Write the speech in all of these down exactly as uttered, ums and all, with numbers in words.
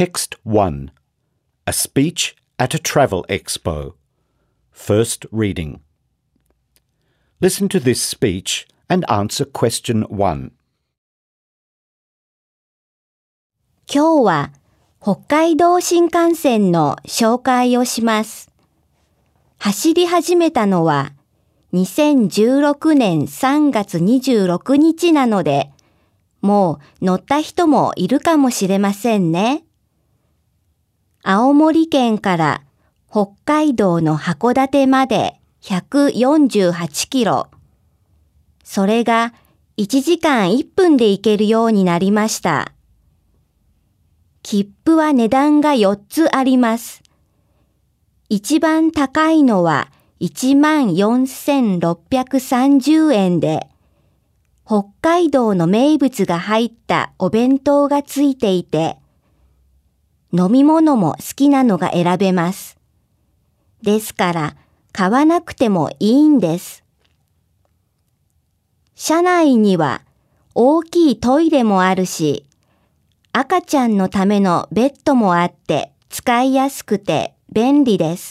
Text one. A speech at a travel expo. First reading. Listen to this speech and answer question one. 今日は北海道新幹線の紹介をします。走り始めたのはにせんじゅうろくねんさんがつにじゅうろくにちなので、もう乗った人もいるかもしれませんね。青森県から北海道の函館までひゃくよんじゅうはちキロ。それがいちじかんいっぷんで行けるようになりました。切符は値段がよっつあります。一番高いのはいちまんよんせんろっぴゃくさんじゅうえんで、北海道の名物が入ったお弁当がついていて、飲み物も好きなのが選べます。ですから買わなくてもいいんです。車内には大きいトイレもあるし、赤ちゃんのためのベッドもあって使いやすくて便利です。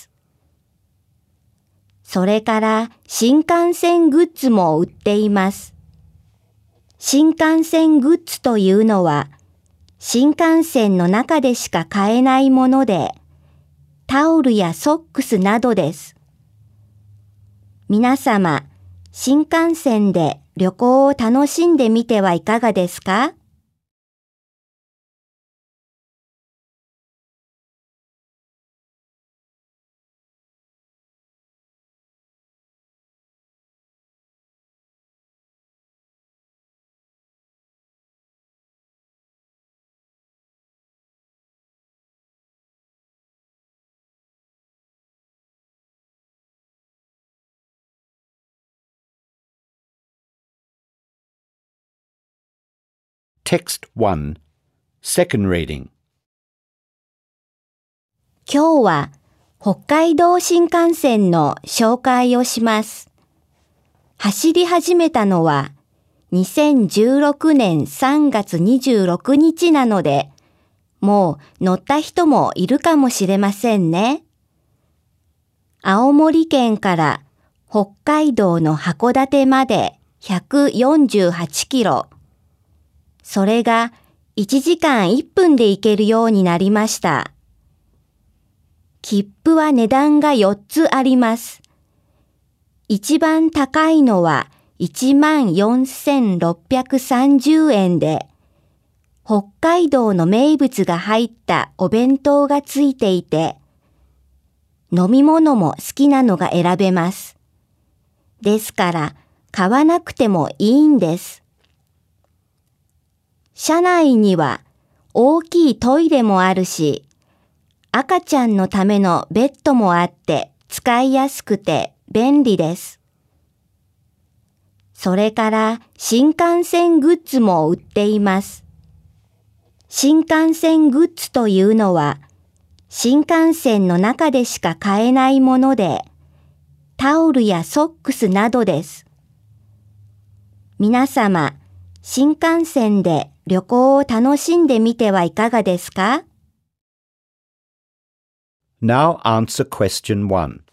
それから新幹線グッズも売っています。新幹線グッズというのは新幹線の中でしか買えないもので、タオルやソックスなどです。皆様、新幹線で旅行を楽しんでみてはいかがですか Text one. Second reading. 今日は北海道新幹線の紹介をします。走り始めたのはにせんじゅうろくねんさんがつにじゅうろくにちなので、もう乗った人もいるかもしれませんね。青森県から北海道の函館までひゃくよんじゅうはちキロ。それがいちじかんいっぷんで行けるようになりました。切符は値段がよっつあります。一番高いのはいちまんよんせんろっぴゃくさんじゅうえんで、北海道の名物が入ったお弁当がついていて、飲み物も好きなのが選べます。ですから買わなくてもいいんです。車内には大きいトイレもあるし、赤ちゃんのためのベッドもあって使いやすくて便利です。それから新幹線グッズも売っています。新幹線グッズというのは新幹線の中でしか買えないもので、タオルやソックスなどです。皆様、新幹線で旅行を楽しんでみてはいかがですか Now answer question one.